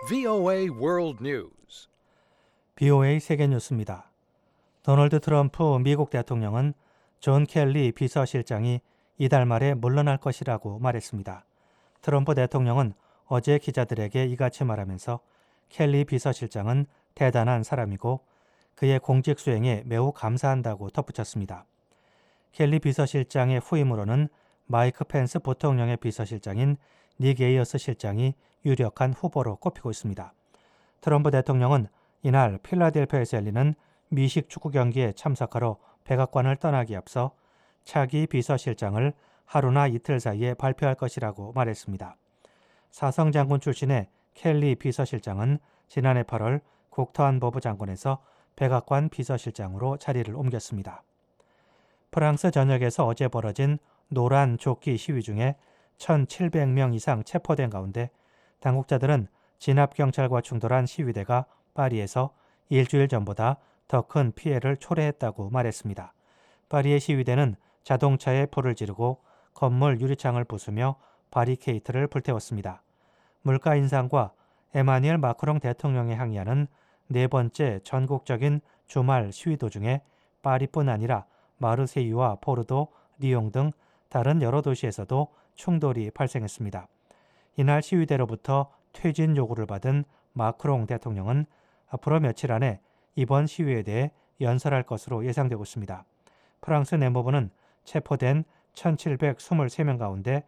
VOA World News. BOA 세계뉴스입니다. 도널드 트럼프 미국 대통령은 존 켈리 비서실장이 이달 말에 물러날 것이라고 말했습니다. 트럼프 대통령은 어제 기자들에게 이같이 말하면서 켈리 비서실장은 대단한 사람이고 그의 공직 수행에 매우 감사한다고 덧붙였습니다. 켈리 비서실장의 후임으로는 마이크 펜스 부통령의 비서실장인 닉 에이어스 실장이 유력한 후보로 꼽히고 있습니다. 트럼프 대통령은 이날 필라델피아에서 열리는 미식 축구 경기에 참석하러 백악관을 떠나기 앞서 차기 비서실장을 하루나 이틀 사이에 발표할 것이라고 말했습니다. 사성장군 출신의 켈리 비서실장은 지난해 8월 국토안보부 장관에서 백악관 비서실장으로 자리를 옮겼습니다. 프랑스 전역에서 어제 벌어진 노란 조끼 시위 중에 1,700명 이상 체포된 가운데 당국자들은 진압경찰과 충돌한 시위대가 파리에서 일주일 전보다 더 큰 피해를 초래했다고 말했습니다. 파리의 시위대는 자동차에 불을 지르고 건물 유리창을 부수며 바리케이트를 불태웠습니다. 물가 인상과 에마뉘엘 마크롱 대통령의 항의하는 네 번째 전국적인 주말 시위 도중에 파리뿐 아니라 마르세유와 포르도, 리옹 등 다른 여러 도시에서도 충돌이 발생했습니다. 이날 시위대로부터 퇴진 요구를 받은 마크롱 대통령은 앞으로 며칠 안에 이번 시위에 대해 연설할 것으로 예상되고 있습니다. 프랑스 내무부는 체포된 1,723명 가운데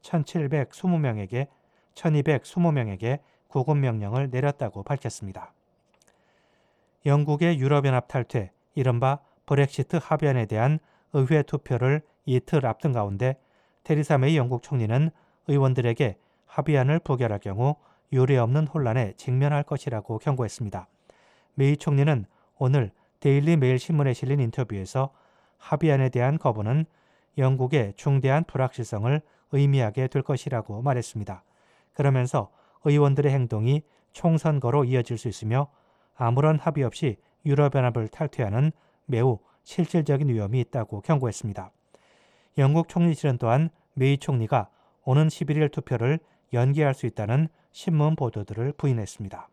1,220명에게 구금 명령을 내렸다고 밝혔습니다. 영국의 유럽연합 탈퇴, 이른바 브렉시트 합의안에 대한 의회 투표를 이틀 앞둔 가운데 테리사 메이 영국 총리는 의원들에게 합의안을 부결할 경우 유례없는 혼란에 직면할 것이라고 경고했습니다. 메이 총리는 오늘 데일리 메일 신문에 실린 인터뷰에서 합의안에 대한 거부는 영국의 중대한 불확실성을 의미하게 될 것이라고 말했습니다. 그러면서 의원들의 행동이 총선거로 이어질 수 있으며 아무런 합의 없이 유럽연합을 탈퇴하는 매우 실질적인 위험이 있다고 경고했습니다. 영국 총리실은 또한 메이 총리가 오는 11일 투표를 연기할 수 있다는 신문 보도들을 부인했습니다.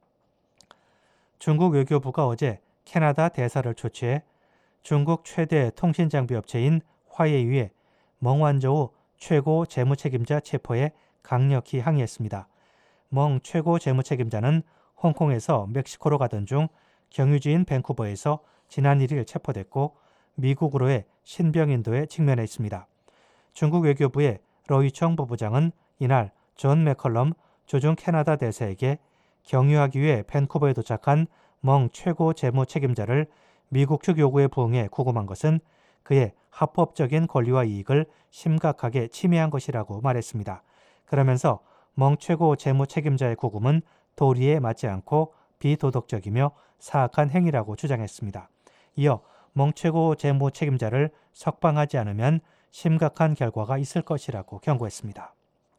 중국 외교부가 어제 캐나다 대사를 초치해 중국 최대 통신장비 업체인 화웨이의 멍완저우 최고 재무책임자 체포에 강력히 항의했습니다. 멍 최고 재무책임자는 홍콩에서 멕시코로 가던 중 경유지인 밴쿠버에서 지난 1일 체포됐고 미국으로의 신병인도에 직면해 있습니다. 중국 외교부의 러이청 부부장은 이날 존 맥컬럼 주중 캐나다 대사에게 경유하기 위해 밴쿠버에 도착한 멍 최고 재무 책임자를 미국 측 요구에 부응해 구금한 것은 그의 합법적인 권리와 이익을 심각하게 침해한 것이라고 말했습니다. 그러면서 멍 최고 재무 책임자의 구금은 도리에 맞지 않고 비도덕적이며 사악한 행위라고 주장했습니다. 이어 멍 최고 재무 책임자를 석방하지 않으면 심각한 결과가 있을 것이라고 경고했습니다.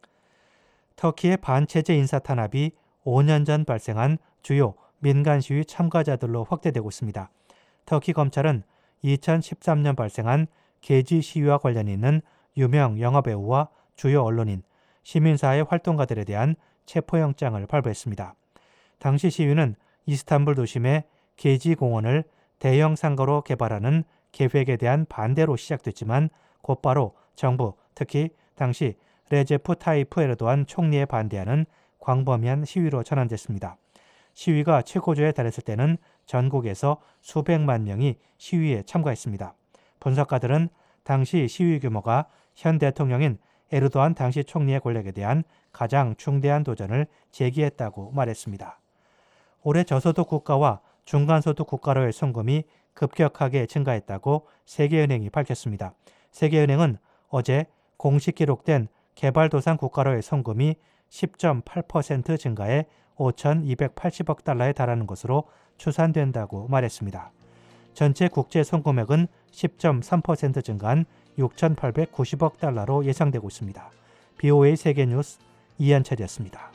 터키의 반체제 인사탄압이 5년 전 발생한 주요 민간 시위 참가자들로 확대되고 있습니다. 터키 검찰은 2013년 발생한 게지 시위와 관련이 있는 유명 영화배우와 주요 언론인, 시민사회 활동가들에 대한 체포영장을 발부했습니다. 당시 시위는 이스탄불 도심의 게지 공원을 대형 상가로 개발하는 계획에 대한 반대로 시작됐지만 곧바로 정부, 특히 당시 레제프 타이프 에르도안 총리에 반대하는 광범위한 시위로 전환됐습니다. 시위가 최고조에 달했을 때는 전국에서 수백만 명이 시위에 참가했습니다. 분석가들은 당시 시위 규모가 현 대통령인 에르도안 당시 총리의 권력에 대한 가장 중대한 도전을 제기했다고 말했습니다. 올해 저소득 국가와 중간소득 국가로의 송금이 급격하게 증가했다고 세계은행이 밝혔습니다. 세계은행은 어제 공식 기록된 개발도상 국가로의 송금이 10.8% 증가해 5,280억 달러에 달하는 것으로 추산된다고 말했습니다. 전체 국제 송금액은 10.3% 증가한 6,890억 달러로 예상되고 있습니다. BOA 세계뉴스 이한철이었습니다.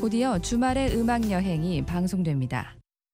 곧이어 주말의 음악 여행이 방송됩니다.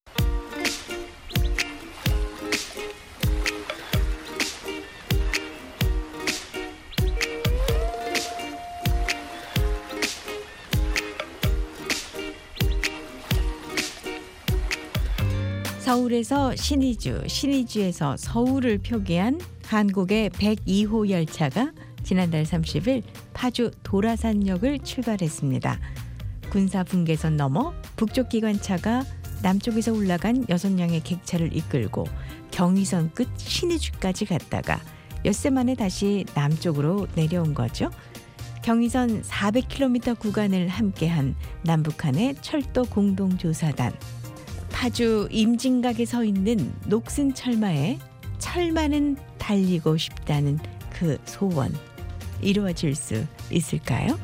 서울에서 신의주, 신의주에서 서울을 표기한 한국의 102호 열차가 지난달 30일 파주 도라산역을 출발했습니다. 군사분계선 넘어 북쪽 기관차가 남쪽에서 올라간 6량의 객차를 이끌고 경의선 끝 신의주까지 갔다가 엿새 만에 다시 남쪽으로 내려온 거죠. 경의선 400km 구간을 함께한 남북한의 철도 공동조사단. 파주 임진각에 서 있는 녹슨 철마에 철마는 달리고 싶다는 그 소원 이루어질 수 있을까요?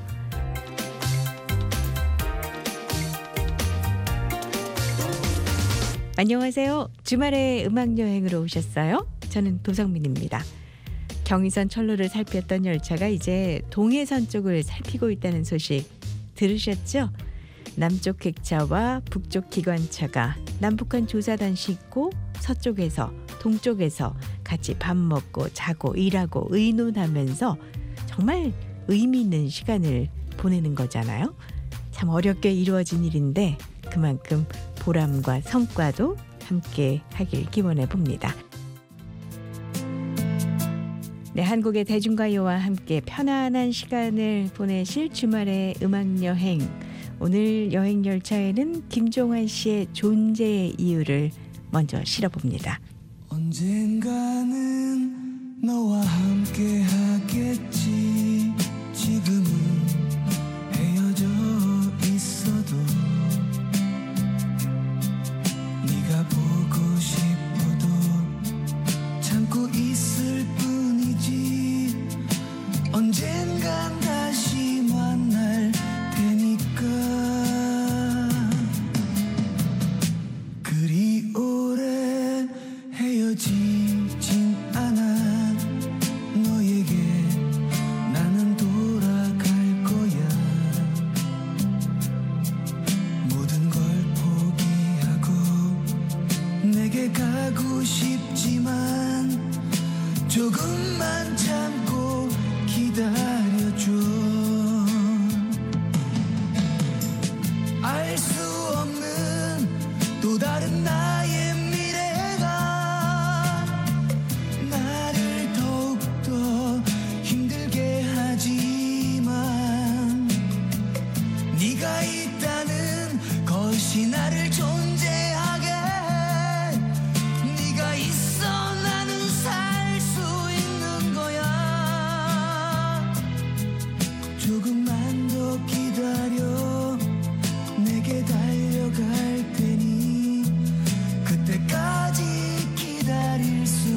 안녕하세요. 주말에 음악여행으로 오셨어요? 저는 도성민입니다. 경의선 철로를 살폈던 열차가 이제 동해선 쪽을 살피고 있다는 소식 들으셨죠? 남쪽 객차와 북쪽 기관차가 남북한 조사단 싣고 서쪽에서 동쪽에서 같이 밥 먹고 자고 일하고 의논하면서 정말 의미 있는 시간을 보내는 거잖아요. 참 어렵게 이루어진 일인데 그만큼 보람과 성과도 함께 하길 기원해 봅니다. 네, 한국의 대중가요와 함께 편안한 시간을 보내실 주말의 음악여행. 오늘 여행열차에는 김종환 씨의 존재의 이유를 먼저 실어봅니다. 언젠가는 너와 함께 하겠지. 지금은 헤어져 있어도 네가 보고 싶어도 참고 있을 뿐이지. 언젠간 다시 만날 테니까. 그리 오래 헤어지진 않아. 너에게 나는 돌아갈 거야. 모든 걸 포기하고 내게 가고 싶지만 조금만 참고 기다려줘. 알 수 없는 또 다른 나의 미래가 나를 더욱더 힘들게 하지만 네가 있다는 것이 나를 존재하게 해. 네가 있어 나는 살 수 있는 거야. 조금만 더 기다려. 내게 달려갈 테니 그때까지 기다릴 수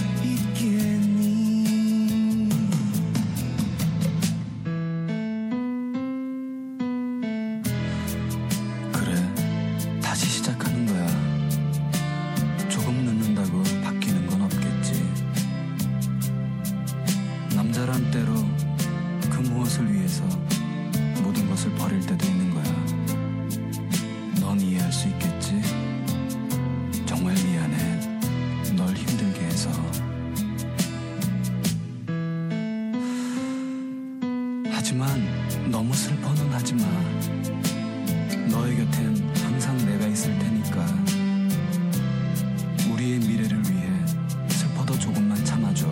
있겠니. 그래, 다시 시작하는 거야. 조금 늦는다고 바뀌는 건 없겠지. 남자란 때로 그 무엇을 위해서 모든 것을 버릴 때도 있는 거야. 넌 이해할 수 있겠지? 정말 미안해. 널 힘들게 해서. 하지만 너무 슬퍼는 하지 마. 너의 곁엔 항상 내가 있을 테니까. 우리의 미래를 위해 슬퍼도 조금만 참아줘.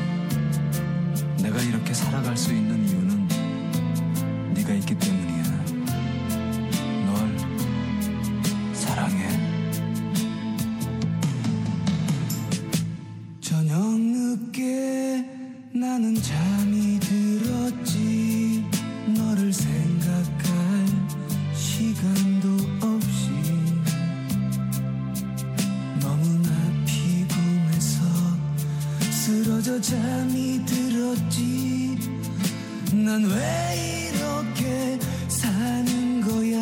내가 이렇게 살아갈 수 있는 이유는 네가 있기 때문이야. 널 사랑해. 저녁 늦게 나는 잠이 들었지. 너를 생각할 시간도 없이 너무나 피곤해서 쓰러져 잠이 들었지. 난 왜 이렇게 사는 거야.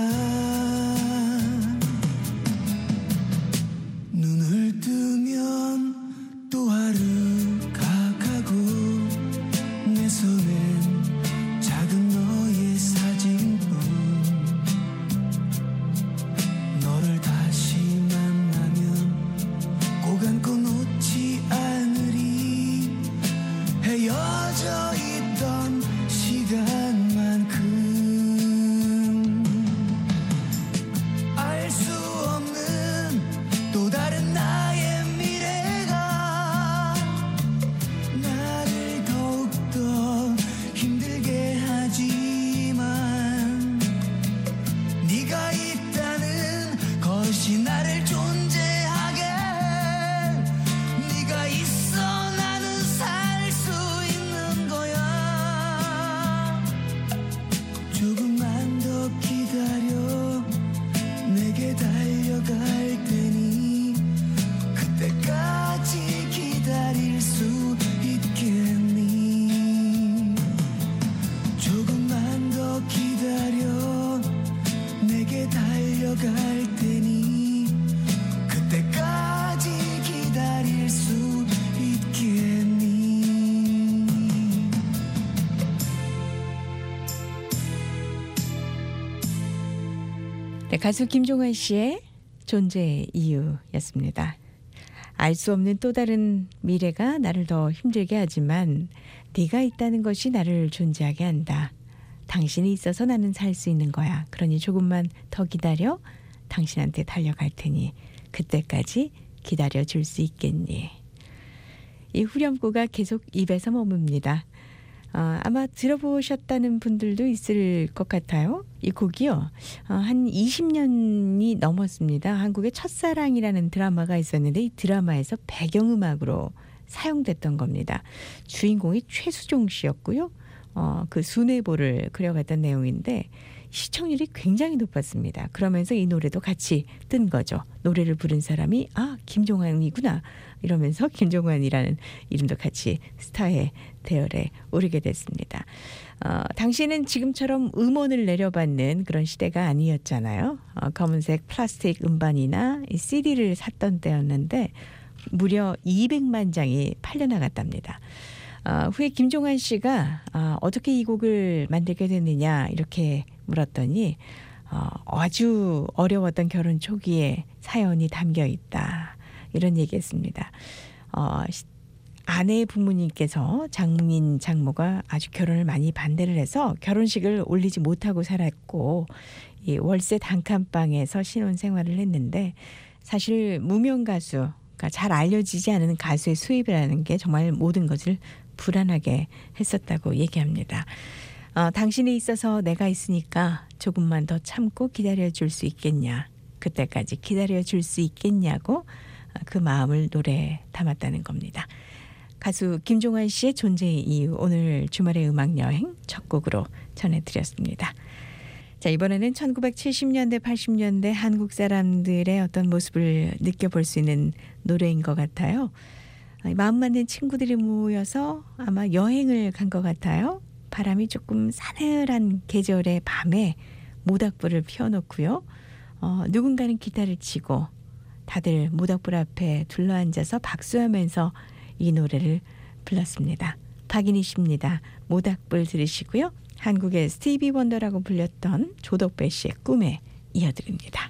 눈을 뜨면 또 하루가 가고 내 손엔 작은 너의 사진뿐. 네, 가수 김종환 씨의 존재의 이유였습니다. 알 수 없는 또 다른 미래가 나를 더 힘들게 하지만 네가 있다는 것이 나를 존재하게 한다. 당신이 있어서 나는 살 수 있는 거야. 그러니 조금만 더 기다려. 당신한테 달려갈 테니 그때까지 기다려줄 수 있겠니. 이 후렴구가 계속 입에서 머뭅니다. 아마 들어보셨다는 분들도 있을 것 같아요. 이 곡이요. 한 20년이 넘었습니다. 한국의 첫사랑이라는 드라마가 있었는데 이 드라마에서 배경음악으로 사용됐던 겁니다. 주인공이 최수종 씨였고요. 그 순애보를 그려갔던 내용인데 시청률이 굉장히 높았습니다. 그러면서 이 노래도 같이 뜬 거죠. 노래를 부른 사람이 김종환이구나 이러면서 김종환이라는 이름도 같이 스타의 대열에 오르게 됐습니다. 당시에는 지금처럼 음원을 내려받는 그런 시대가 아니었잖아요. 검은색 플라스틱 음반이나 CD를 샀던 때였는데 무려 200만 장이 팔려나갔답니다. 후에 김종환 씨가 어떻게 이 곡을 만들게 됐느냐 이렇게 물었더니 아주 어려웠던 결혼 초기에 사연이 담겨 있다 이런 얘기했습니다. 아내의 부모님께서 장인 장모가 아주 결혼을 많이 반대를 해서 결혼식을 올리지 못하고 살았고 이 월세 단칸방에서 신혼 생활을 했는데 사실 무명 가수 그러니까 잘 알려지지 않은 가수의 수입이라는 게 정말 모든 것을 불안하게 했었다고 얘기합니다. 당신이 있어서 내가 있으니까 조금만 더 참고 기다려줄 수 있겠냐. 그때까지 기다려줄 수 있겠냐고 그 마음을 노래에 담았다는 겁니다. 가수 김종환 씨의 존재의 이유 오늘 주말의 음악여행 첫 곡으로 전해드렸습니다. 자, 이번에는 1970년대 80년대 한국 사람들의 어떤 모습을 느껴볼 수 있는 노래인 것 같아요. 마음 맞는 친구들이 모여서 아마 여행을 간 것 같아요. 바람이 조금 싸늘한 계절의 밤에 모닥불을 피워놓고요. 누군가는 기타를 치고 다들 모닥불 앞에 둘러앉아서 박수하면서 이 노래를 불렀습니다. 박인희 씨입니다. 모닥불 들으시고요. 한국의 스티비 원더라고 불렸던 조덕배 씨의 꿈에 이어드립니다.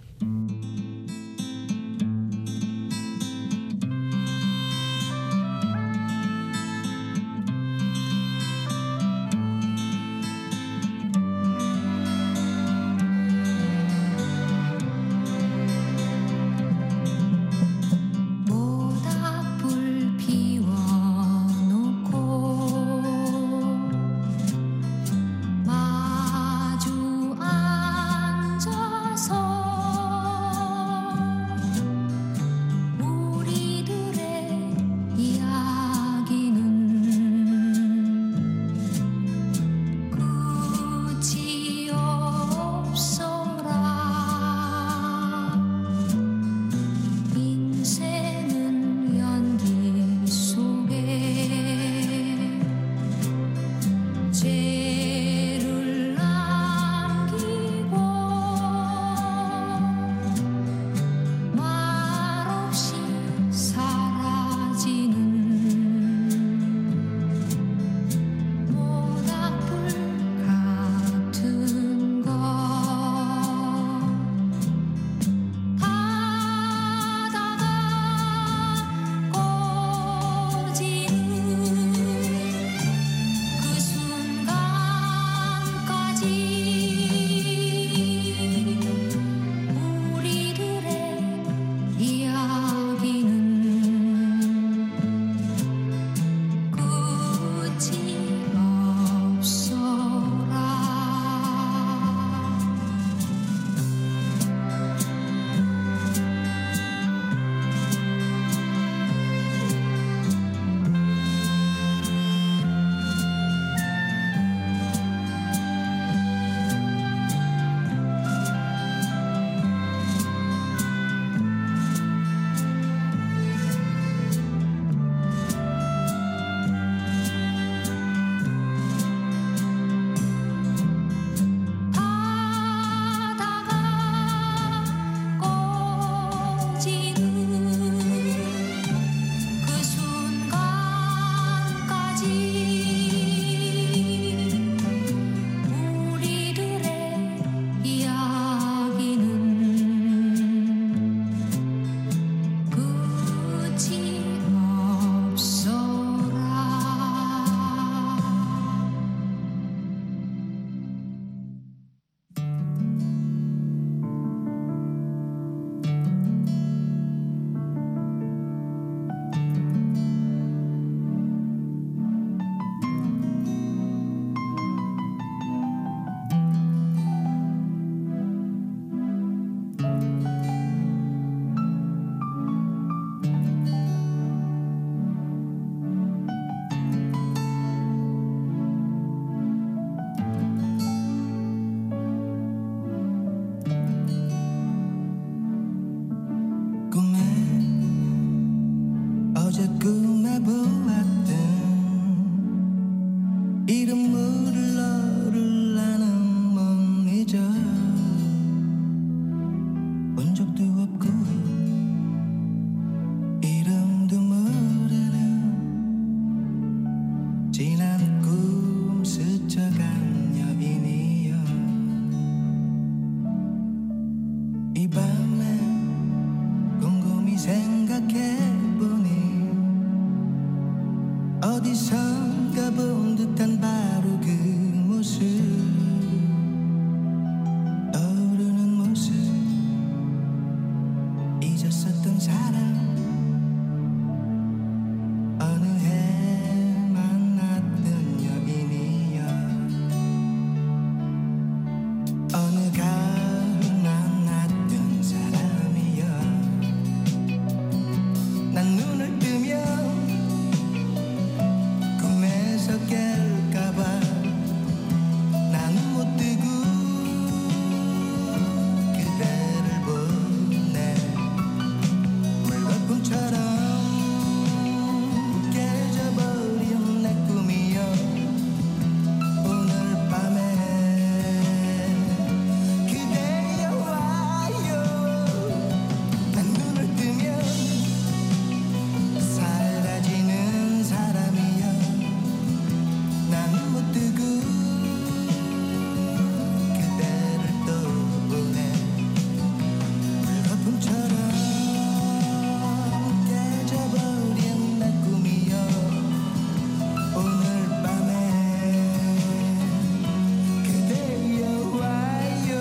마주 앉아서 지난 꿈 스쳐간 여인이여 이 밤에 곰곰이 생각해보니 어디선가 본 듯한 바로 그 모습 떠오르는 모습 잊었었던 사람 어느 해 만났던 여인이여 어느 가을 만났던 사람이여 난 눈을 뜨면 꿈에서 깰까봐 나는 못 뜨고 그대를 보네 물거품처럼 깨져버린 내 꿈이여 오늘 밤에 그대여 와요 난 눈을 뜨면 사라지는 사람이여 나는 못 뜨고 그대를 또 보네 물거품처럼 깨져버린 내 꿈이여 오늘 밤에 그대여 와요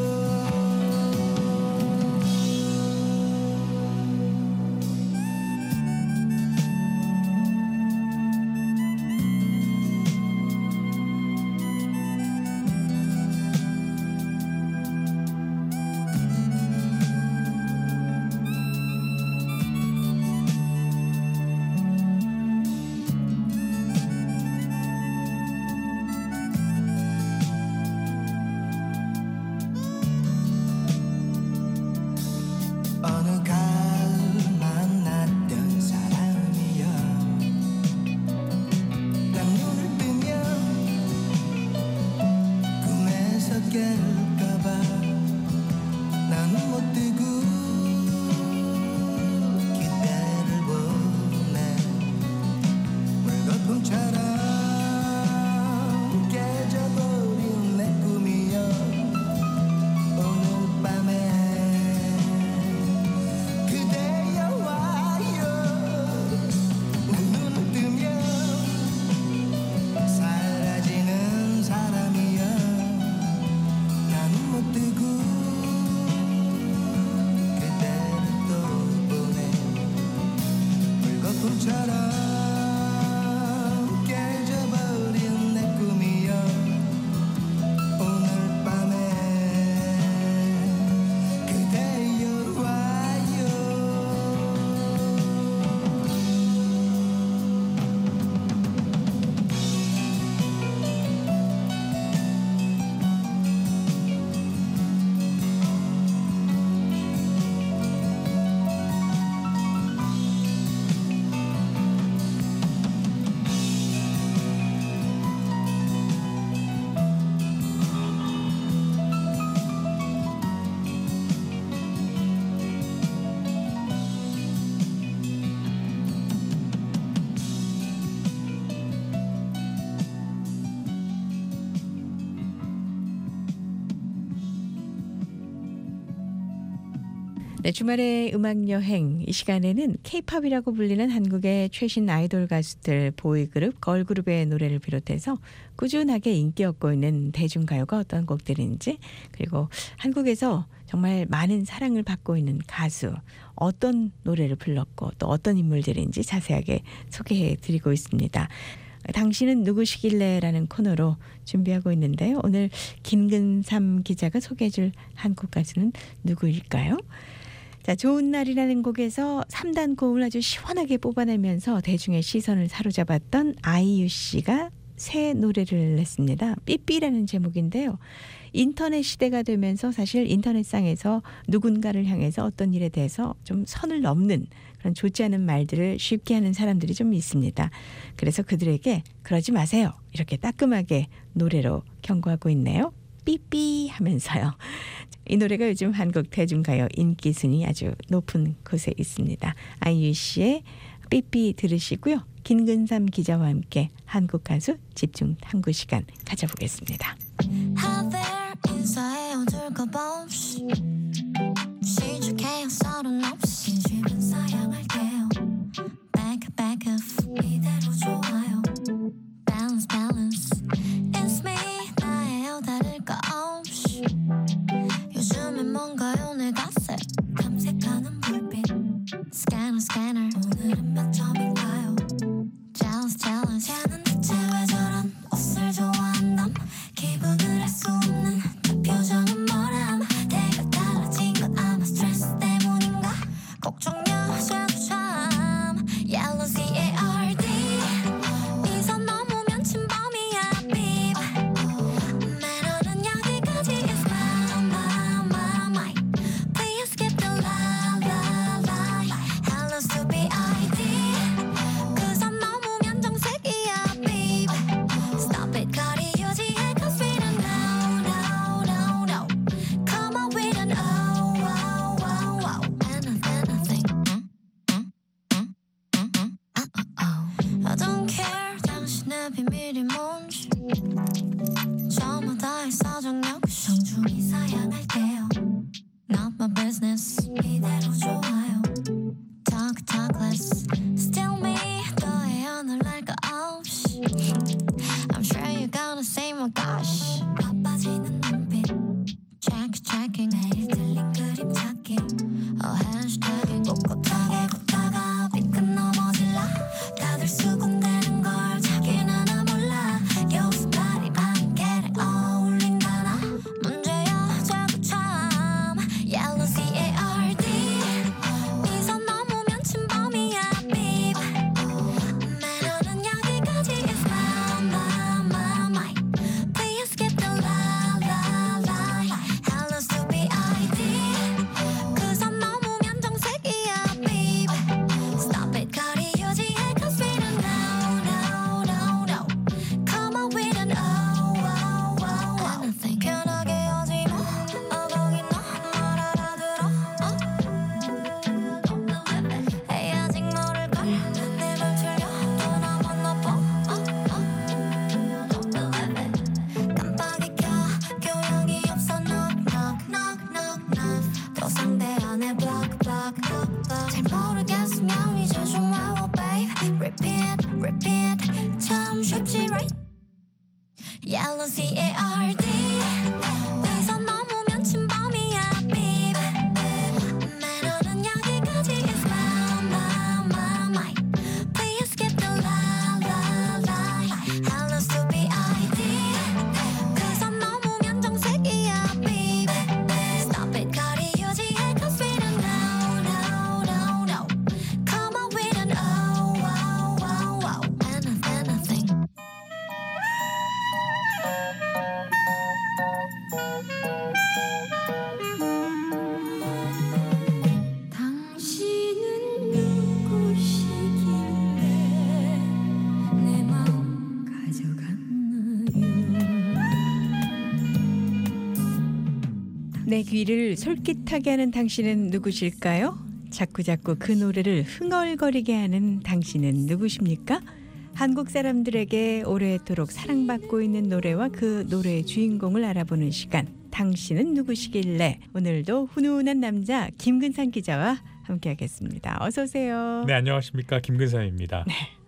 어느 가을 만났던 사람이여 난 눈을 뜨면 꿈에서 깰까봐 나는 못 뜨고 그대를 보네 물거품처럼 깨져버린 내 꿈이여 오늘 밤에 그대여 와요 난 눈을 뜨면 사라지는 사람이여 나는 못 뜨고 그대를 또 보네 물거품처럼 깨져버린 내 꿈이여 오늘 밤에 그대여 와요 네, 주말의 음악 여행 이 시간에는 K-팝이라고 불리는 한국의 최신 아이돌 가수들 보이그룹, 걸그룹의 노래를 비롯해서 꾸준하게 인기 얻고 있는 대중가요가 어떤 곡들인지 그리고 한국에서 정말 많은 사랑을 받고 있는 가수 어떤 노래를 불렀고 또 어떤 인물들인지 자세하게 소개해 드리고 있습니다. 당신은 누구시길래 라는 코너로 준비하고 있는데요. 오늘 김근삼 기자가 소개해 줄 한국 가수는 누구일까요? 자, 좋은 날이라는 곡에서 3단 고음을 아주 시원하게 뽑아내면서 대중의 시선을 사로잡았던 아이유 씨가 새 노래를 냈습니다. 삐삐라는 제목인데요. 인터넷 시대가 되면서 사실 인터넷상에서 누군가를 향해서 어떤 일에 대해서 좀 선을 넘는 그런 좋지 않은 말들을 쉽게 하는 사람들이 좀 있습니다. 그래서 그들에게 그러지 마세요. 이렇게 따끔하게 노래로 경고하고 있네요. 삐삐 하면서요. 이 노래가 요즘 한국 대중가요 인기 순위 아주 높은 곳에 있습니다. 아이유 씨의 삐삐 들으시고요. 김근삼 기자와 함께 한국 가수 집중 탐구 시간 가져보겠습니다. 하늘 인사해 어둘까 없이 시작해요 서른 없이 주변 사양할게요 back off 이대로 좋아요 balance it's me 나예요 다를 거 없이 요즘엔 뭔가요 내 갓에 탐색하는 불빛 scanner 오늘은 몇 점인가요 jealous 쟤는 대체 왜 저런 옷을 좋아한담 기분을 알 수 없는 그 표정은 뭐람 내가 달라진 거 아마 스트레스 때문인가 걱정 여자도 참 Yellow CARD 이 선 넘으면 침범이야 babe 매너는 여기까지 is my Please skip the lie Hello stupid ID 그 선 넘으면 정색이야 babe Stop it 거리 유지해 cause we don't know Come on we don't anything I don't care 당신의 비밀이 뭔지 저마다의 사정 역시 정중히 사양할게요 Not my business 이대로 좋아요 Talk less Still me 너의 늘 거 없이 I'm sure you're gonna say my gosh 바빠지는 눈빛 checking 매일 틀린 그림 찾기 hashtagging 꼿꼿하게 걷다가 삐끗 넘어질라 다들 수군대는 걸 자기는 나 몰라 여기서 말이 반개를 어울린다나 문제야 자꾸 참 Yellow CARD 이 선 넘으면 침범이야 babe 매너는 여기까지 is my Please skip the lie Hello stupid ID 그 선 넘으면 정색이야 babe Stop it 거리 유지해 cause we don't know Come on we don't anything 편하게 하지마 거기 너 말 알아들어 에이 아직 모를걸 내 말 틀려 또 나만 나빠 깜빡이 켜 교양이 없어 knock 또 상대 안 해 block 잘 모르겠으면 이제 좀 와워 babe repeat 참 쉽지 right Yellow CARD 이 선 넘으면 침범이야 babe 매너는 여기까지 is my Please skip the lie Hello stupid ID 그 선 넘으면 정색이야 babe Stop it 거리 유지해 cause we don't know Come on we don't anything 당신은 누구시길래 내 마음 가져갔나요 내 귀를 솔깃하게 하는 당신은 누구실까요? 자꾸자꾸 그 노래를 흥얼거리게 하는 당신은 누구십니까? 한국 사람들에게 오래도록 사랑받고 있는 노래와 그 노래의 주인공을 알아보는 시간. 당신은 누구시길래 오늘도 훈훈한 남자 김근삼 기자와 함께하겠습니다. 어서 오세요. 네, 안녕하십니까. 김근삼입니다.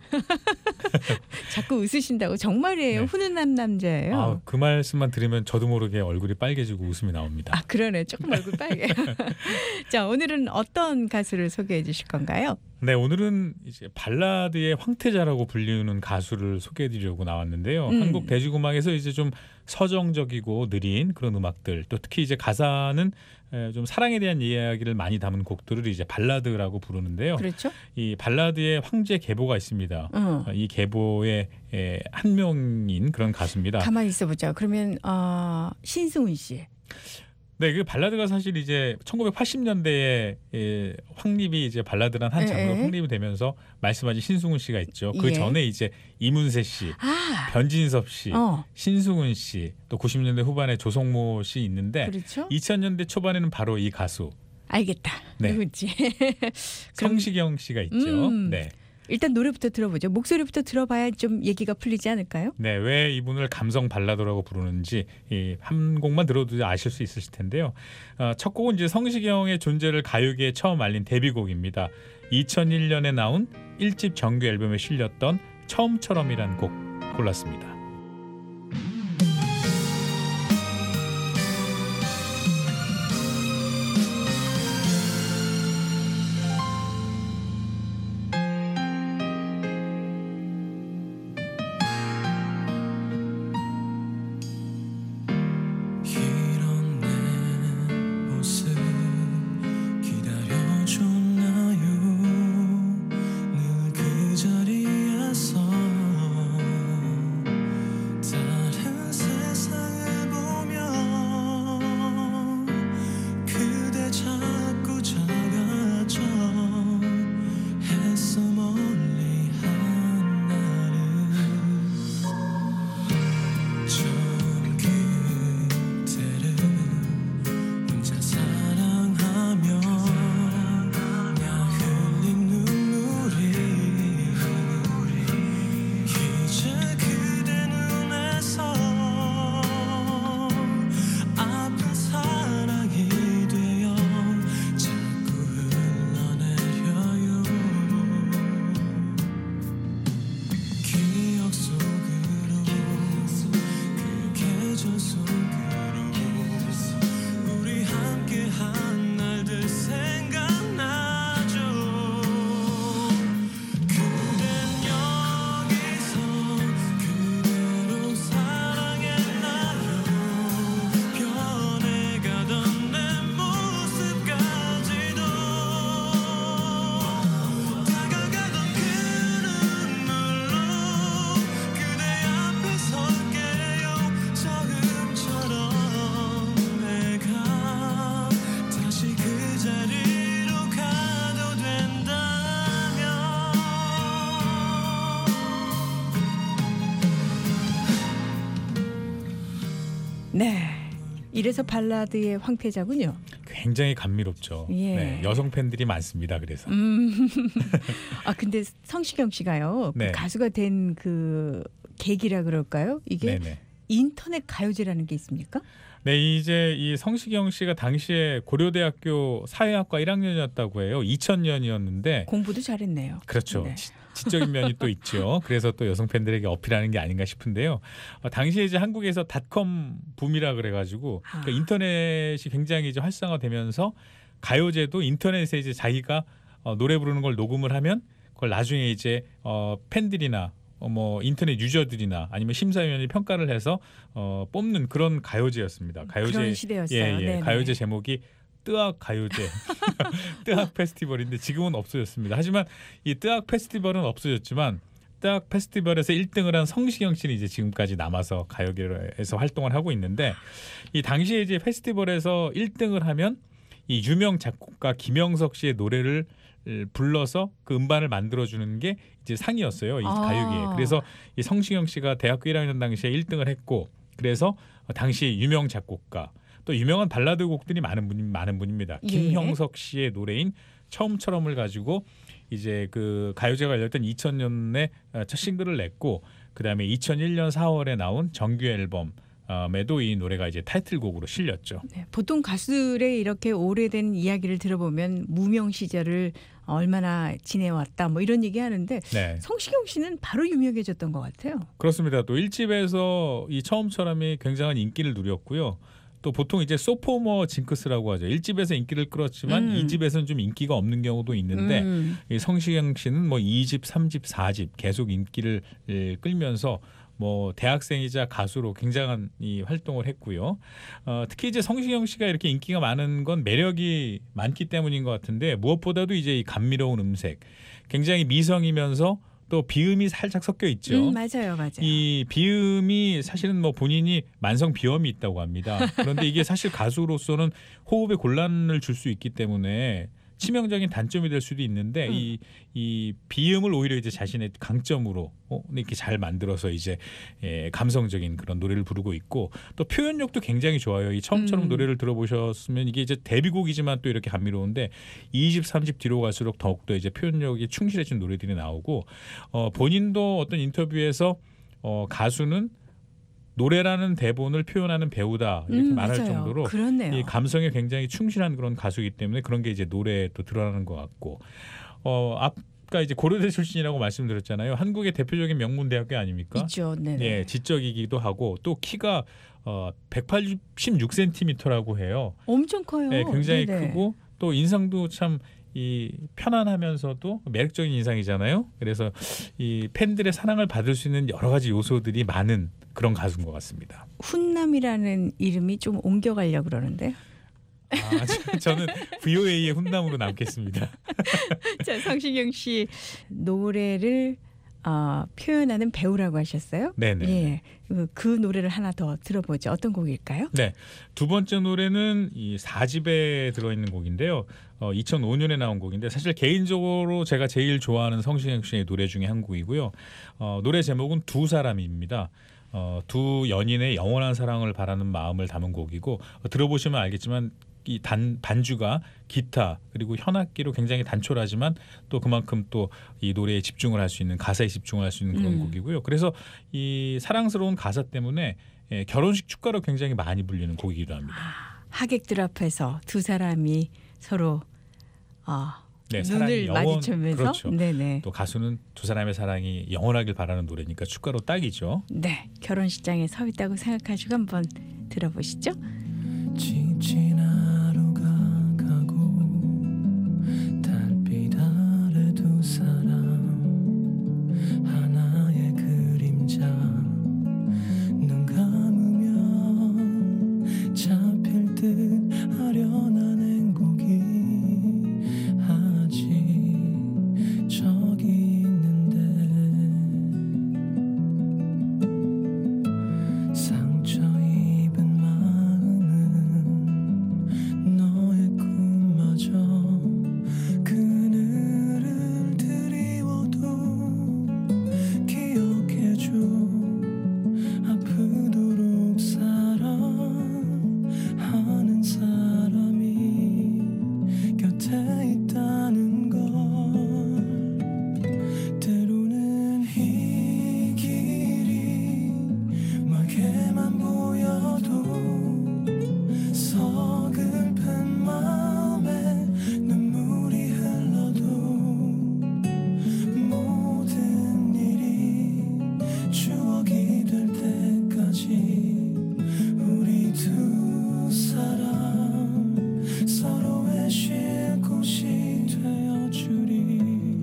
자꾸 웃으신다고 정말이에요. 네. 훈훈한 남자예요. 그 말씀만 들으면 저도 모르게 얼굴이 빨개지고 웃음이 나옵니다. 그러네. 조금 얼굴 빨개. 자, 오늘은 어떤 가수를 소개해 주실 건가요? 네, 오늘은 이제 발라드의 황태자라고 불리는 가수를 소개해드리려고 나왔는데요. 한국 대중음악에서 이제 좀 서정적이고 느린 그런 음악들, 또 특히 이제 가사는 좀 사랑에 대한 이야기를 많이 담은 곡들을 이제 발라드라고 부르는데요. 그렇죠? 이 발라드의 황제 계보가 있습니다. 이 계보의 한 명인 그런 가수입니다. 가만히 있어보자. 그러면 신승훈 씨. 네, 그 발라드가 사실 이제 1980년대에 확립이 이제 발라드란 한 장르로 확립이 되면서 말씀하신 신승훈 씨가 있죠. 그 전에 이제 이문세 씨, 변진섭 씨, 신승훈 씨, 또 90년대 후반에 조성모 씨 있는데 그렇죠? 2000년대 초반에는 바로 이 가수 알겠다. 네. 누군지. 성시경 씨가 있죠. 네. 일단 노래부터 들어보죠. 목소리부터 들어봐야 좀 얘기가 풀리지 않을까요? 네, 왜 이분을 감성 발라드라고 부르는지 한 곡만 들어도 아실 수 있으실 텐데요. 첫 곡은 이제 성시경의 존재를 가요계에 처음 알린 데뷔곡입니다. 2001년에 나온 1집 정규 앨범에 실렸던 처음처럼이란 곡 골랐습니다. 이런 내 모습 기다려줬나요? 늘 그 자리에서 다른 세상을 보며 그대 자꾸 작아져 했어 멀리 한 날은 처음 그대를 혼자 사랑하며 나 흘린 눈물이 이제 그대 눈에서 아픈 사랑이 되어 자꾸 흘러내려요. 기억 속으로 그 계절 속으로 우리 함께한 날들 생각나죠. 그댄 여기서 그대로 사랑했나요? 변해가던 내 모습까지도 다가가던 그 눈물로 그대 앞에 설게요. 처음처럼 내가 다시 그 자리로 가도 된다면 네. 이래서 발라드의 황태자군요. 굉장히 감미롭죠. 예. 네, 여성 팬들이 많습니다. 그래서 근데 성시경 씨가요. 그 네. 가수가 된 그 계기라 그럴까요? 이게 네네. 인터넷 가요제라는 게 있습니까? 네, 이제 이 성시경 씨가 당시에 고려대학교 사회학과 1학년이었다고 해요. 2000년이었는데 공부도 잘했네요. 그렇죠. 네. 지적인 면이 또 있죠. 그래서 또 여성 팬들에게 어필하는 게 아닌가 싶은데요. 당시에 이제 한국에서 닷컴 붐이라 그래가지고 그러니까 인터넷이 굉장히 이제 활성화되면서 가요제도 인터넷에 이제 자기가 노래 부르는 걸 녹음을 하면 그걸 나중에 이제 팬들이나 뭐 인터넷 유저들이나 아니면 심사위원이 평가를 해서 뽑는 그런 가요제였습니다. 가요제 그런 시대였어요. 예, 네네. 가요제 제목이 뜨악 가요제, 뜨악 페스티벌인데 지금은 없어졌습니다. 하지만 이 뜨악 페스티벌은 없어졌지만 뜨악 페스티벌에서 1등을 한 성시경 씨는 이제 지금까지 남아서 가요계에서 활동을 하고 있는데 이 당시에 이제 페스티벌에서 1등을 하면 이 유명 작곡가 김영석 씨의 노래를 불러서 그 음반을 만들어주는 게 이제 상이었어요. 이 가요계에. 그래서 이 성시경 씨가 대학교 1학년 당시에 1등을 했고 그래서 당시 유명 작곡가 또 유명한 발라드 곡들이 많은 분입니다. 예. 김형석 씨의 노래인 처음처럼을 가지고 이제 그 가요제가 열렸던 2000년에 첫 싱글을 냈고 그다음에 2001년 4월에 나온 정규 앨범에도 이 노래가 이제 타이틀곡으로 실렸죠. 네, 보통 가수들의 이렇게 오래된 이야기를 들어보면 무명 시절을 얼마나 지내왔다 뭐 이런 얘기하는데 네. 성시경 씨는 바로 유명해졌던 것 같아요. 그렇습니다. 또 1집에서 이 처음처럼이 굉장한 인기를 누렸고요. 또 보통 이제 소포머 징크스라고 하죠. 1집에서 인기를 끌었지만 2집에서는 좀 인기가 없는 경우도 있는데 이 성시경 씨는 뭐 2집, 3집, 4집 계속 인기를 끌면서 뭐 대학생이자 가수로 굉장한 이 활동을 했고요. 특히 이제 성시경 씨가 이렇게 인기가 많은 건 매력이 많기 때문인 것 같은데 무엇보다도 이제 이 감미로운 음색, 굉장히 미성이면서 또 비음이 살짝 섞여 있죠. 맞아요. 이 비음이 사실은 뭐 본인이 만성 비염이 있다고 합니다. 그런데 이게 사실 가수로서는 호흡에 곤란을 줄 수 있기 때문에 치명적인 단점이 될 수도 있는데 이 비음을 오히려 이제 자신의 강점으로 이렇게 잘 만들어서 이제 감성적인 그런 노래를 부르고 있고 또 표현력도 굉장히 좋아요. 이 처음처럼 노래를 들어보셨으면 이게 이제 데뷔곡이지만 또 이렇게 감미로운데 20, 30 뒤로 갈수록 더욱더 이제 표현력이 충실해진 노래들이 나오고 본인도 어떤 인터뷰에서 가수는 노래라는 대본을 표현하는 배우다 이렇게 말할 맞아요. 정도로 그렇네요. 이 감성에 굉장히 충실한 그런 가수이기 때문에 그런 게 이제 노래에 또 드러나는 것 같고 아까 이제 고려대 출신이라고 말씀드렸잖아요. 한국의 대표적인 명문 대학교 아닙니까? 있죠. 네네. 예, 지적이기도 하고 또 키가 186cm라고 해요. 엄청 커요. 예, 굉장히 네네. 크고 또 인상도 참 이 편안하면서도 매력적인 인상이잖아요. 그래서 이 팬들의 사랑을 받을 수 있는 여러 가지 요소들이 많은 그런 가수인 것 같습니다. 훈남이라는 이름이 좀 옮겨가려고 그러는데. 저는 VOA의 훈남으로 남겠습니다. 자, 성시경 씨 노래를 표현하는 배우라고 하셨어요? 네네. 예, 그 노래를 하나 더 들어보죠. 어떤 곡일까요? 네, 두 번째 노래는 이 4집에 들어있는 곡인데요. 2005년에 나온 곡인데 사실 개인적으로 제가 제일 좋아하는 성시경 씨의 노래 중에 한 곡이고요. 노래 제목은 두 사람입니다. 두 연인의 영원한 사랑을 바라는 마음을 담은 곡이고 들어보시면 알겠지만 이 반주가 기타 그리고 현악기로 굉장히 단촐하지만 또 그만큼 또 이 노래에 집중을 할 수 있는 가사에 집중을 할 수 있는 그런 곡이고요. 그래서 이 사랑스러운 가사 때문에 결혼식 축가로 굉장히 많이 불리는 곡이기도 합니다. 하객들 앞에서 두 사람이 서로 네, 눈을 마주치면서 그렇죠. 네네. 또 가수는 두 사람의 사랑이 영원하길 바라는 노래니까 축가로 딱이죠. 네, 결혼식장에 서 있다고 생각하시고 한번 들어보시죠. 지친 하루가 가고 달빛 아래 두 사람 하나의 그림자 눈 감으면 잡힐 듯 아련한 행복이 아직 저기 있는데 상처 입은 마음은 너의 꿈마저 그늘을 드리워도 기억해줘 아프도록 사랑하는 사람이 곁에 있다는 걸 때로는 이 길이 멀게만 보여도 서글픈 마음에 눈물이 흘러도 모든 일이 추억이 될 때까지 우리 두 사람 서로의 쉴 곳이 되어주리.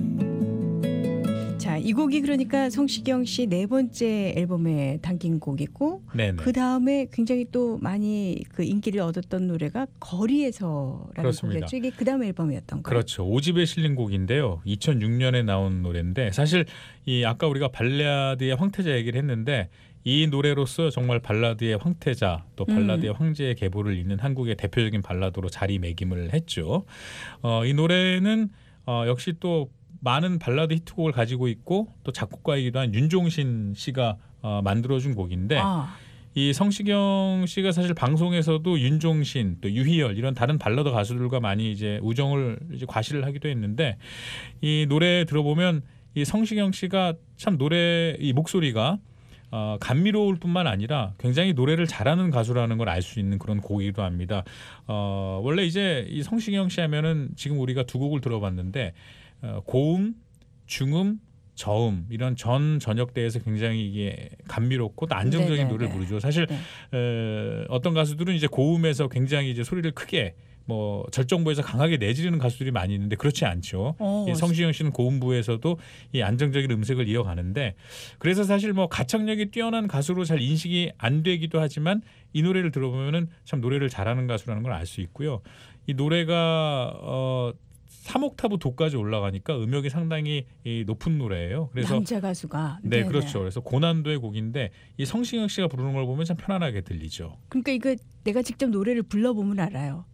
자, 이 곡이 그러니까 성시경 씨 네 번째 앨범에 담긴 곡이고 네네. 그 다음에 굉장히 또 많이 그 인기를 얻었던 노래가 거리에서라는 그렇습니다. 곡이었죠. 이게 그 다음 앨범이었던 거예요. 그렇죠. 5집에 실린 곡인데요. 2006년에 나온 노래인데 사실 이 아까 우리가 발라드의 황태자 얘기를 했는데 이 노래로서 정말 발라드의 황태자 또 발라드의 황제의 계보를 잇는 한국의 대표적인 발라드로 자리매김을 했죠. 이 노래는 역시 또 많은 발라드 히트곡을 가지고 있고 또 작곡가이기도 한 윤종신 씨가 만들어준 곡인데 이 성시경 씨가 사실 방송에서도 윤종신 또 유희열 이런 다른 발라드 가수들과 많이 이제 우정을 이제 과시를 하기도 했는데 이 노래 들어보면 이 성시경 씨가 참 노래 이 목소리가 감미로울 뿐만 아니라 굉장히 노래를 잘하는 가수라는 걸 알 수 있는 그런 곡이기도 합니다. 원래 이제 이 성시경 씨 하면은 지금 우리가 두 곡을 들어봤는데 고음, 중음, 저음 이런 전 전역대에서 굉장히 이게 감미롭고 또 안정적인 네네네. 노래를 부르죠. 사실 네. 어떤 가수들은 이제 고음에서 굉장히 이제 소리를 크게 뭐 절정부에서 강하게 내지르는 가수들이 많이 있는데 그렇지 않죠. 이 성시경 씨는 고음부에서도 이 안정적인 음색을 이어가는데 그래서 사실 뭐 가창력이 뛰어난 가수로 잘 인식이 안 되기도 하지만 이 노래를 들어보면은 참 노래를 잘하는 가수라는 걸 알 수 있고요. 이 노래가 3옥타브 도까지 올라가니까 음역이 상당히 높은 노래예요. 그래서 남자 가수가 네, 네네. 그렇죠. 그래서 고난도의 곡인데 이 성시경 씨가 부르는 걸 보면 참 편안하게 들리죠. 그러니까 이거 내가 직접 노래를 불러보면 알아요.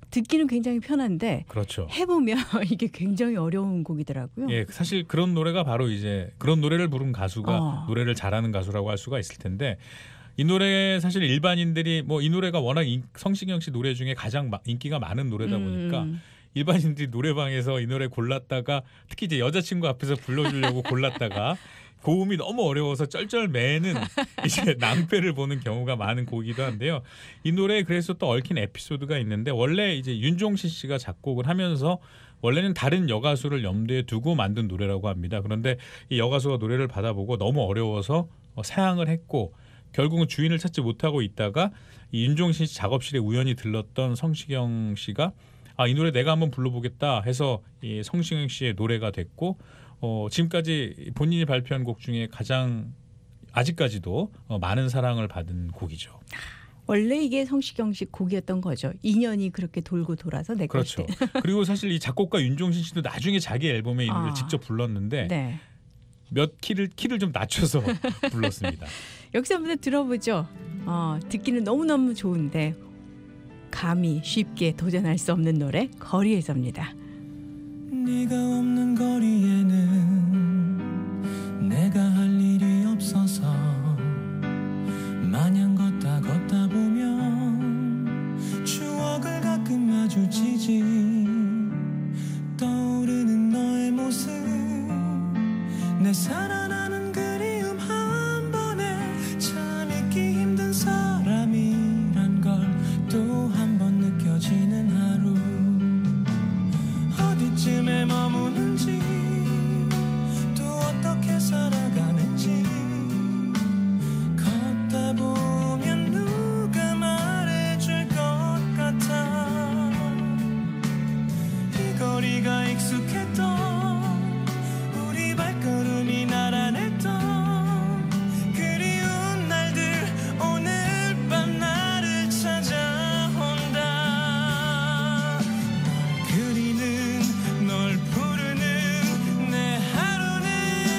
듣기는 굉장히 편한데 그렇죠. 해보면 이게 굉장히 어려운 곡이더라고요. 예, 사실 그런 노래가 바로 이제 그런 노래를 부른 가수가 노래를 잘하는 가수라고 할 수가 있을 텐데 이 노래 사실 일반인들이 뭐 이 노래가 워낙 성시경 씨 노래 중에 가장 인기가 많은 노래다 보니까 일반인들이 노래방에서 이 노래 골랐다가 특히 이제 여자친구 앞에서 불러주려고 골랐다가 고음이 너무 어려워서 쩔쩔매는 이제 낭패를 보는 경우가 많은 곡이기도 한데요. 이 노래에 그래서 또 얽힌 에피소드가 있는데 원래 이제 윤종신 씨가 작곡을 하면서 원래는 다른 여가수를 염두에 두고 만든 노래라고 합니다. 그런데 이 여가수가 노래를 받아보고 너무 어려워서 사양을 했고 결국은 주인을 찾지 못하고 있다가 이 윤종신 씨 작업실에 우연히 들렀던 성시경 씨가 이 노래 내가 한번 불러보겠다 해서 이 성시경 씨의 노래가 됐고 지금까지 본인이 발표한 곡 중에 가장 아직까지도 많은 사랑을 받은 곡이죠. 원래 이게 성시경 씨 곡이었던 거죠. 인연이 그렇게 돌고 돌아서 내 그렇죠. 그리고 사실 이 작곡가 윤종신 씨도 나중에 자기 앨범에 이 노래를 직접 불렀는데 네. 몇 키를 좀 낮춰서 불렀습니다. 여기서 한번 들어보죠. 듣기는 너무너무 좋은데 감히 쉽게 도전할 수 없는 노래 거리에서입니다. 네가 없는 거리에는 내가 할 일이 없어서 마냥 걷다 보면 추억을 가끔 마주치지 떠오르는 너의 모습 내 살아나는 그리움 한 번에 참 잊기 힘든 사람이란 걸 또 한 번 느껴지는 하루 어디쯤에 머무는지 또 어떻게 살아가는지 걷다 보면 누가 말해줄 것 같아 이 거리가 익숙했던 우리 발걸음이 나란했던 그리운 날들 오늘 밤 나를 찾아온다 널 그리는 널 부르는 내 하루는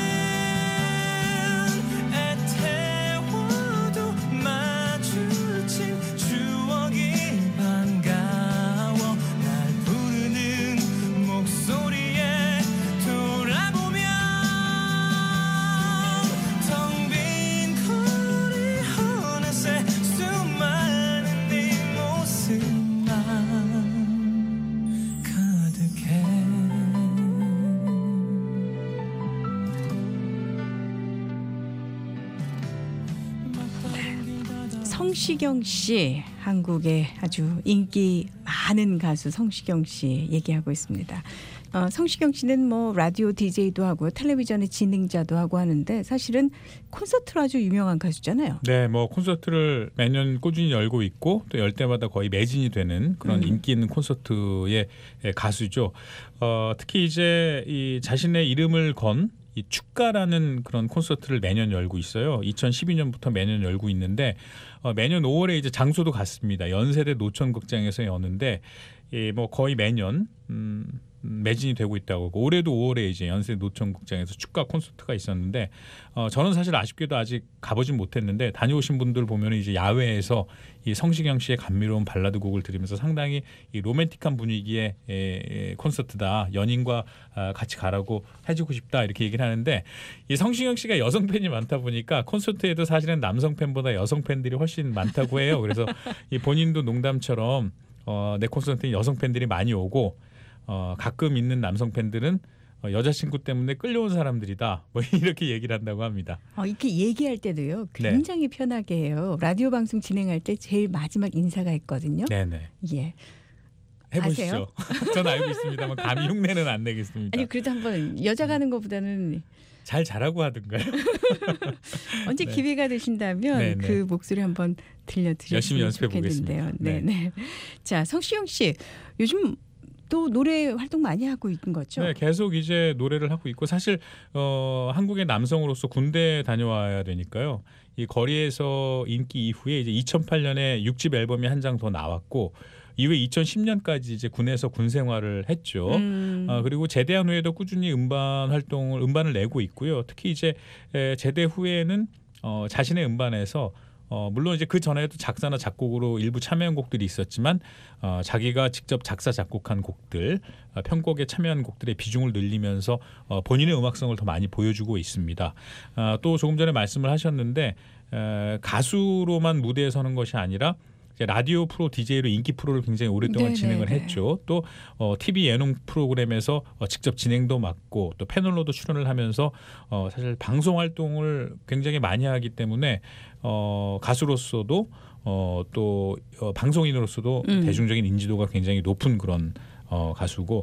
애태워도 마주친 추억이 반가워 날 부르는 목소리에 돌아보면 텅 빈 거리 어느새 수많은 네 모습만 가득해 성시경 씨, 한국의 아주 인기 많은 가수 성시경 씨 얘기하고 있습니다. 성시경 씨는 뭐 라디오 DJ도 하고 텔레비전의 진행자도 하고 하는데 사실은 콘서트로 아주 유명한 가수잖아요. 네, 뭐 콘서트를 매년 꾸준히 열고 있고 또 열 때마다 거의 매진이 되는 그런 인기 있는 콘서트의 가수죠. 특히 이제 이 자신의 이름을 건 이 축가라는 그런 콘서트를 매년 열고 있어요. 2012년부터 매년 열고 있는데 매년 5월에 이제 장소도 같습니다. 연세대 노천극장에서 여는데 뭐 거의 매년 매진이 되고 있다고 하고 올해도 5월에 이제 연세 노천극장에서 축가 콘서트가 있었는데 저는 사실 아쉽게도 아직 가보진 못했는데 다녀오신 분들 보면 이제 야외에서 이 성시경 씨의 감미로운 발라드 곡을 들으면서 상당히 이 로맨틱한 분위기의 콘서트다. 연인과 같이 가라고 해주고 싶다 이렇게 얘기를 하는데 이 성시경 씨가 여성 팬이 많다 보니까 콘서트에도 사실은 남성 팬보다 여성 팬들이 훨씬 많다고 해요. 그래서 이 본인도 농담처럼 내 콘서트에 여성 팬들이 많이 오고 가끔 있는 남성 팬들은 여자친구 때문에 끌려온 사람들이다. 뭐 이렇게 얘기를 한다고 합니다. 이렇게 얘기할 때도요. 굉장히 편하게 해요. 라디오 방송 진행할 때 제일 마지막 인사가 있거든요. 네네. 예. 해보시죠. 저는 알고 있습니다만 감히 흉내는 안 내겠습니다. 아니 그래도 한번 여자가 하는 것보다는 잘 잘하고 하든가요. 언제 네. 기회가 되신다면 네네. 그 목소리 한번 들려드리면 열심히 연습해 좋겠는데요. 보겠습니다. 네네. 자, 성시경 씨 요즘 또 노래 활동 많이 하고 있는 거죠? 네, 계속 이제 노래를 하고 있고 사실 한국의 남성으로서 군대 다녀와야 되니까요. 이 거리에서 인기 이후에 이제 2008년에 6집 앨범이 한 장 더 나왔고 이후에 2010년까지 이제 군에서 군 생활을 했죠. 그리고 제대한 후에도 꾸준히 음반을 내고 있고요. 특히 이제 제대 후에는 자신의 음반에서 물론 이제 그 전에도 작사나 작곡으로 일부 참여한 곡들이 있었지만 자기가 직접 작사 작곡한 곡들, 편곡에 참여한 곡들의 비중을 늘리면서 본인의 음악성을 더 많이 보여주고 있습니다. 또 조금 전에 말씀을 하셨는데 가수로만 무대에 서는 것이 아니라 라디오 프로 DJ로 인기 프로를 굉장히 오랫동안 진행을 했죠. 또 TV 예능 프로그램에서 직접 진행도 맡고 또 패널로도 출연을 하면서 사실 방송 활동을 굉장히 많이 하기 때문에 가수로서도 또 방송인으로서도 대중적인 인지도가 굉장히 높은 그런 가수고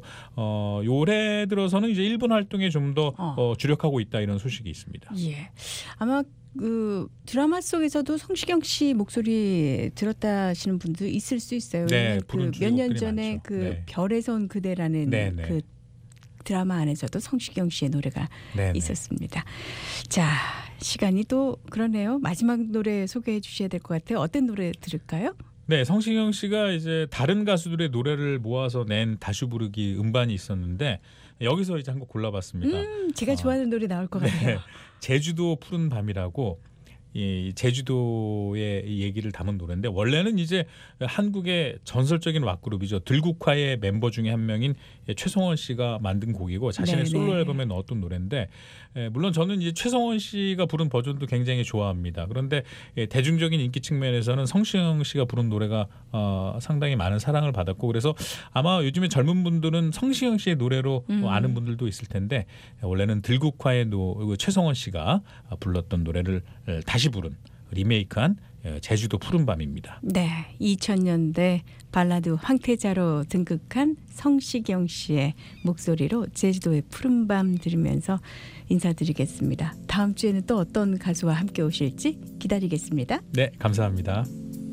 올해 들어서는 이제 일본 활동에 좀 더 주력하고 있다 이런 소식이 있습니다. 예. 아마 그 드라마 속에서도 성시경 씨 목소리 들었다 하시는 분도 있을 수 있어요. 네, 그 몇 년 전에 많죠. 그 네. 별에서 온 그대라는 네네. 그 드라마 안에서도 성시경 씨의 노래가 네네. 있었습니다. 자, 시간이 또 그러네요. 마지막 노래 소개해 주셔야 될 것 같아요. 어떤 노래 들을까요? 네, 성시경 씨가 이제 다른 가수들의 노래를 모아서 낸 다시 부르기 음반이 있었는데 여기서 이제 한 곡 골라봤습니다. 제가 좋아하는 노래 나올 것 네, 같아요. 제주도 푸른 밤이라고 이 제주도의 얘기를 담은 노래인데 원래는 이제 한국의 전설적인 락그룹이죠. 들국화의 멤버 중에 한 명인 최성원 씨가 만든 곡이고 자신의 네네. 솔로 앨범에 넣었던 노래인데 물론 저는 이제 최성원 씨가 부른 버전도 굉장히 좋아합니다. 그런데 대중적인 인기 측면에서는 성시경 씨가 부른 노래가 상당히 많은 사랑을 받았고 그래서 아마 요즘에 젊은 분들은 성시경 씨의 노래로 아는 분들도 있을 텐데 원래는 들국화의 최성원 씨가 불렀던 노래를 다시 부른 리메이크한 제주도 푸른 밤입니다. 네, 2000년대 발라드 황태자로 등극한 성시경 씨의 목소리로 제주도의 푸른밤 들으면서 인사드리겠습니다. 다음 주에는 또 어떤 가수와 함께 오실지 기다리겠습니다. 네, 감사합니다.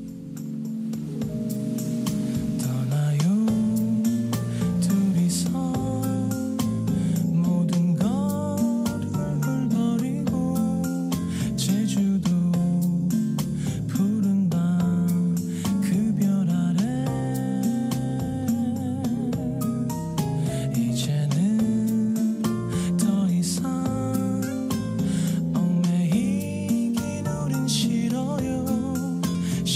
떠나요 둘이서 모든 걸 버리고 제주도 푸른 밤 그 별 아래 이제는 더 이상 얽매이긴 우린 싫어요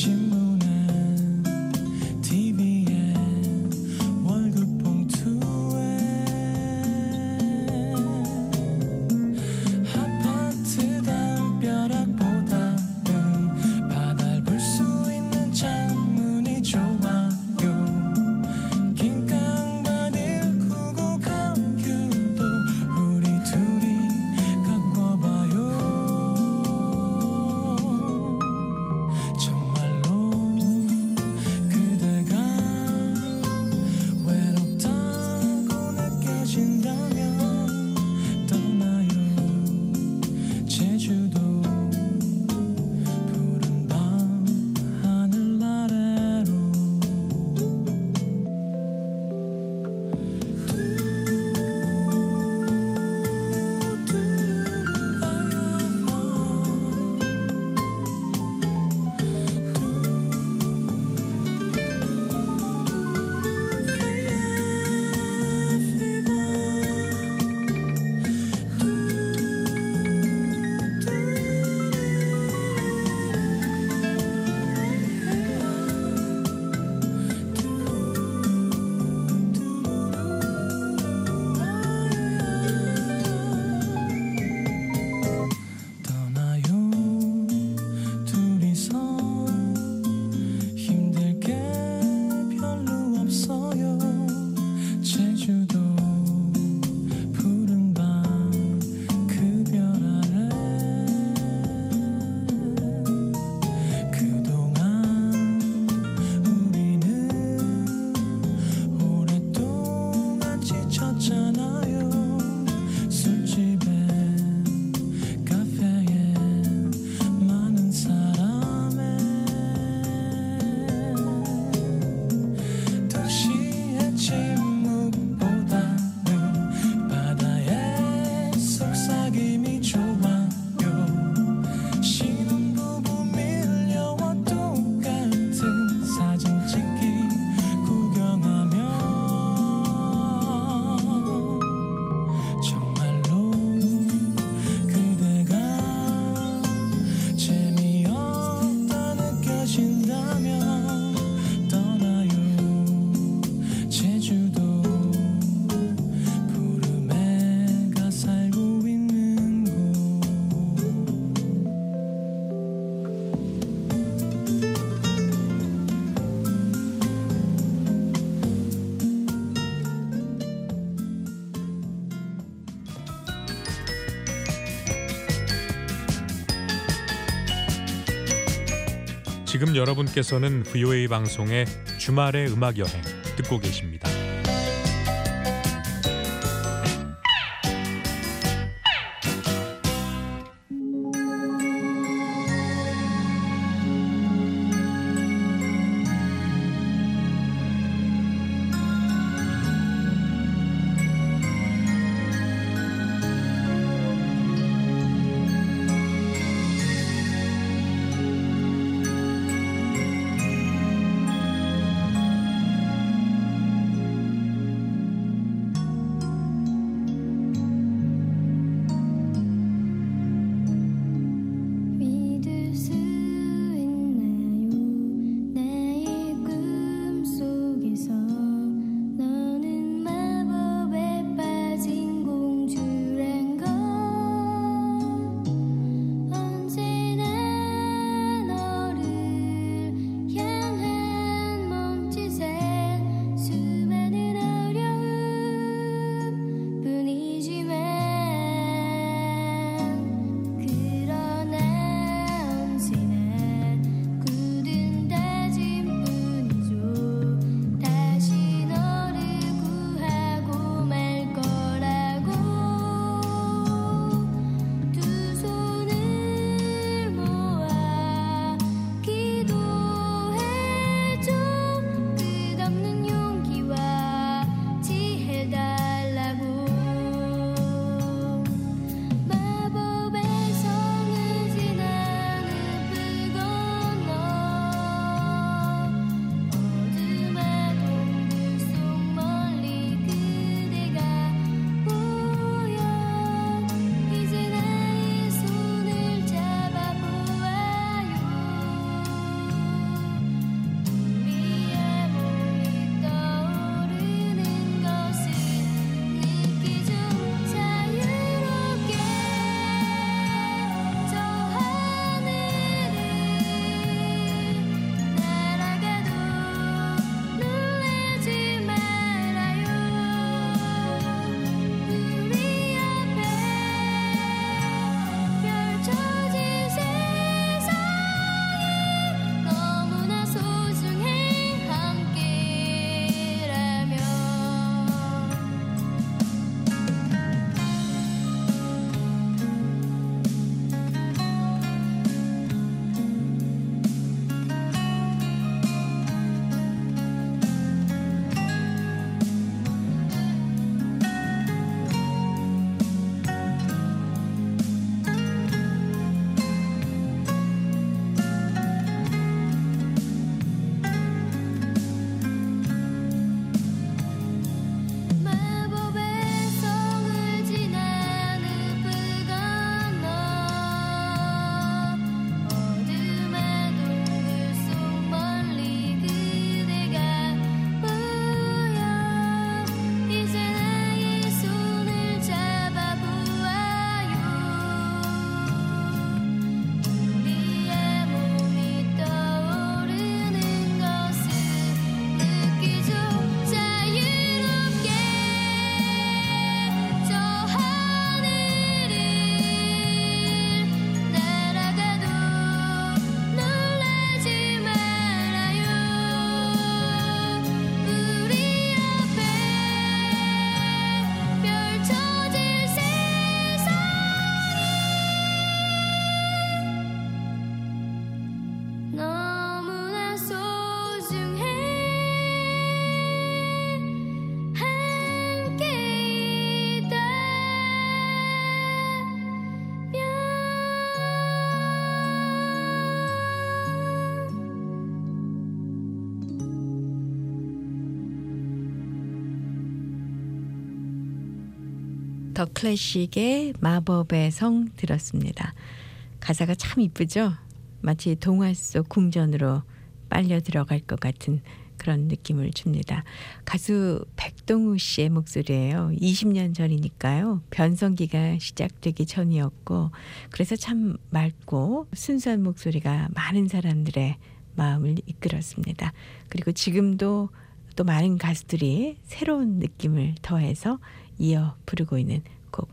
지금 여러분께서는 VOA 방송의 주말의 음악 여행 듣고 계십니다. 믿을 수 있나요? 나의 꿈속에서 너는 마법에 빠진 공주란 걸 언제나 너를 향한 몸짓에 수많은 어려움 뿐이지만 그러나 언제나 굳은 다짐뿐이죠. 다시 너를 구하고 말 거라고 두 손을 모아 기도해줘. 끝없는 용기와 지혜 달라고. 마법의 성을 지나 늪을 건너 어둠과 동굴 속 멀리 그대가 보여. 이제 나의 손을 잡아보아요. 우리의 몸이 떠오르는 것을 느끼죠. 자유롭게 저 하늘을 날아가도 놀라지 말아요. 우리 앞에 펼쳐질 세상이 너무나 소중해. 함께라면 마법의 성을 지나 늪을 건너 어둠과 동굴 속 멀리 그대가 보여. 이제 나의 손을 잡아보아요. 우리의 몸이 떠오르는 것을 느끼죠. 자유롭게 저 하늘을 날아가도 놀라지 말아요. 우리 앞에 펼쳐질 세상이 너무나 소중해. 함께 더 클래식의 마법의 성 들었습니다. 가사가 참 이쁘죠? 마치 동화 속 궁전으로 빨려 들어갈 것 같은 그런 느낌을 줍니다. 가수 백동우 씨의 목소리예요. 20년 전이니까요. 변성기가 시작되기 전이었고 그래서 참 맑고 순수한 목소리가 많은 사람들의 마음을 이끌었습니다. 그리고 지금도 또 많은 가수들이 새로운 느낌을 더해서 이어 부르고 있는 곡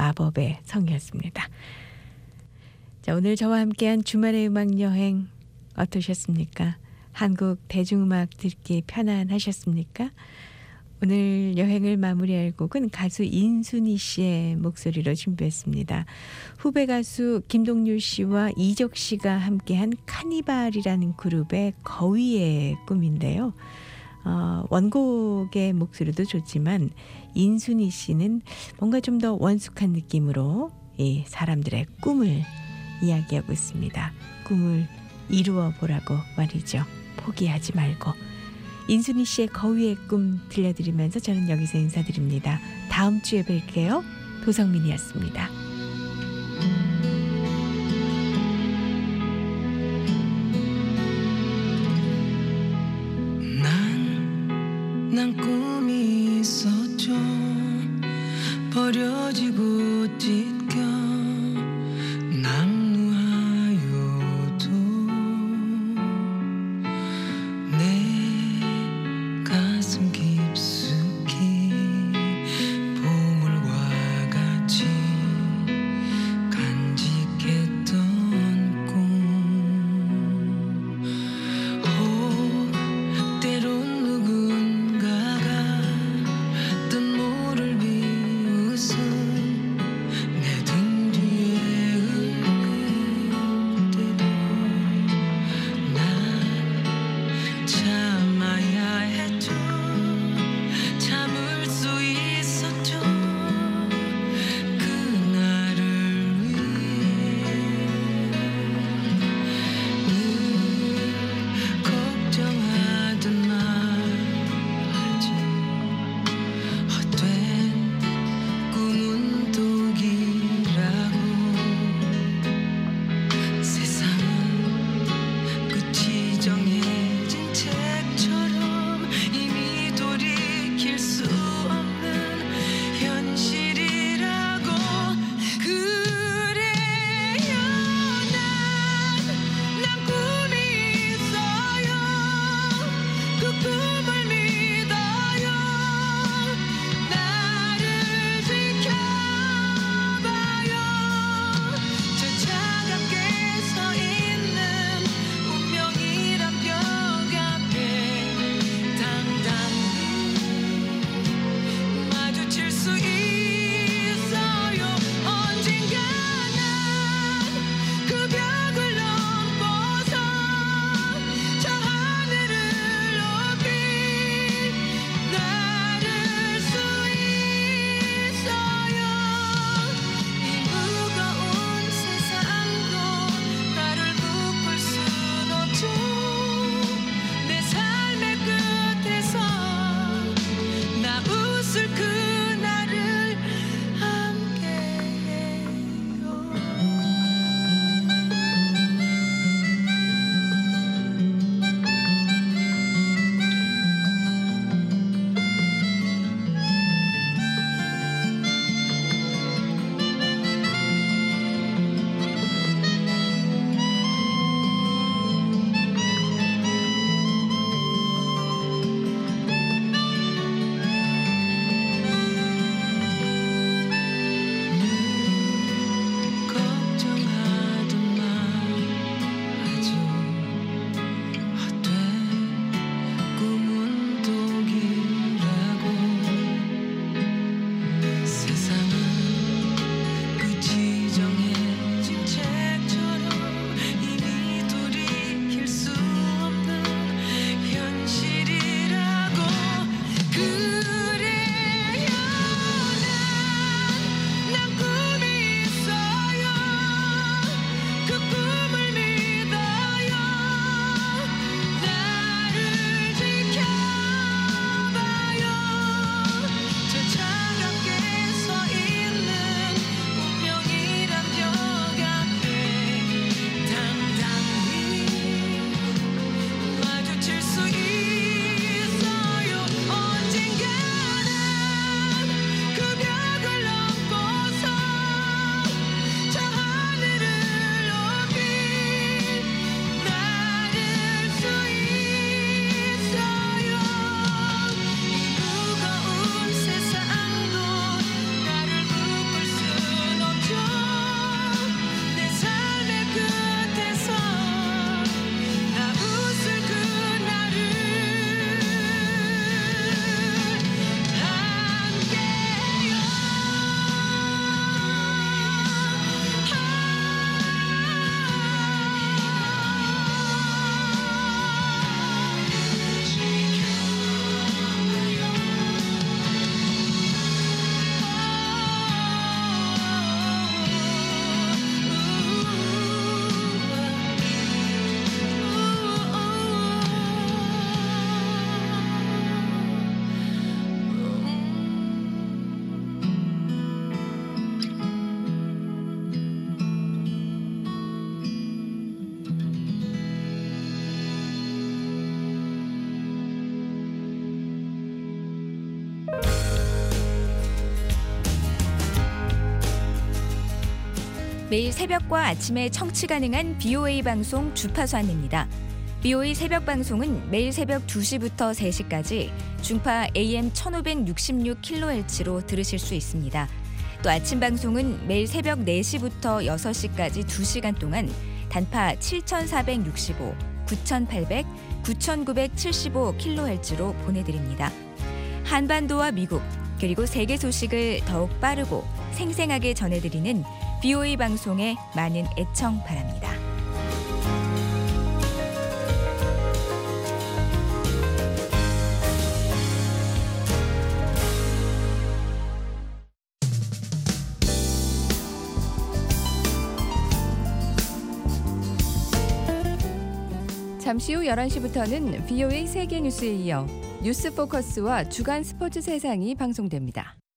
마법의 성이었습니다. 자, 오늘 저와 함께한 주말의 음악 여행 어떠셨습니까? 한국 대중음악 듣기 편안하셨습니까? 오늘 여행을 마무리할 곡은 가수 인순이 씨의 목소리로 준비했습니다. 후배 가수 김동률 씨와 이적 씨가 함께한 카니발이라는 그룹의 거위의 꿈인데요. 원곡의 목소리도 좋지만 인순이 씨는 뭔가 좀 더 원숙한 느낌으로 이 사람들의 꿈을 이야기하고 있습니다. 꿈을 이루어 보라고 말이죠. 포기하지 말고. 인순이 씨의 거위의 꿈 들려드리면서 저는 여기서 인사드립니다. 다음 주에 뵐게요. 도성민이었습니다. 난 꿈이 있었죠. 버려지고 찢겨 낙무하여도 내 가슴 깊숙이 보물과 같이 매일 새벽과 아침에 청취 가능한 BOA 방송 주파수 안내입니다. BOA 새벽 방송은 매일 새벽 2시부터 3시까지 중파 AM 1566kHz로 들으실 수 있습니다. 또 아침 방송은 매일 새벽 4시부터 6시까지 2시간 동안 단파 7465, 9800, 9975kHz로 보내드립니다. 한반도와 미국 그리고 세계 소식을 더욱 빠르고 생생하게 전해드리는 BOA 방송에 많은 애청 바랍니다. 잠시 후 11시부터는 BOA 세계뉴스에 이어 뉴스 포커스와 주간 스포츠 세상이 방송됩니다.